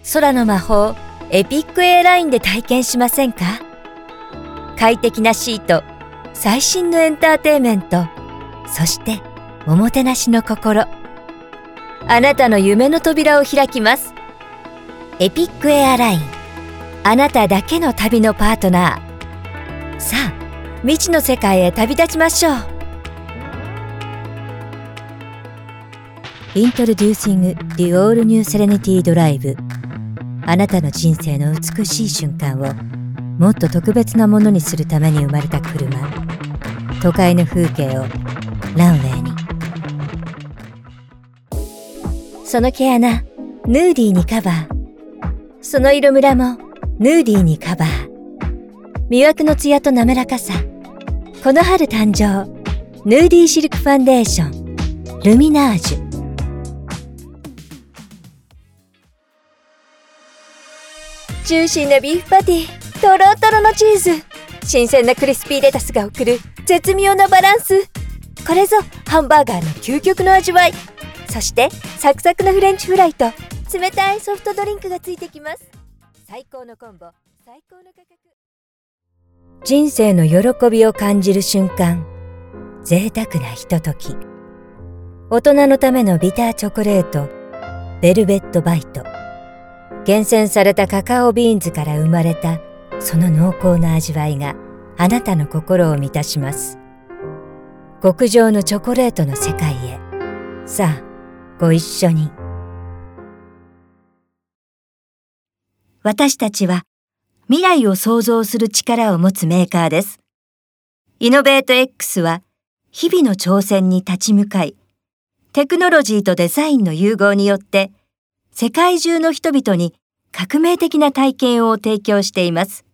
空の魔法エピックエアラインで体験しませんか？快適なシート、最新のエンターテイメント、そしておもてなしの心。あなたの夢の扉を開きます。エピックエアライン、あなただけの旅のパートナー。さあ、未知の世界へ旅立ちましょう。Introducing the All New Serenity Drive。あなたの人生の美しい瞬間をもっと特別なものにするために生まれた車。都会の風景をランウェイに。その毛穴、ヌーディーにカバー。その色ムラもヌーディーにカバー。魅惑のツヤと滑らかさ。この春誕生、ヌーディーシルクファンデーション、ルミナージュ。ジューシーなビーフパティ、トロトロのチーズ、新鮮なクリスピーレタスが送る絶妙なバランス。これぞハンバーガーの究極の味わい。そしてサクサクのフレンチフライと冷たいソフトドリンクがついてきます。最高のコンボ、最高の価格。人生の喜びを感じる瞬間、贅沢なひととき。大人のためのビターチョコレート、ベルベットバイト。厳選されたカカオビーンズから生まれたその濃厚な味わいがあなたの心を満たします。極上のチョコレートの世界へ。さあ、ご一緒に。私たちは未来を創造する力を持つメーカーです。イノベート X は日々の挑戦に立ち向かい、テクノロジーとデザインの融合によって世界中の人々に革命的な体験を提供しています。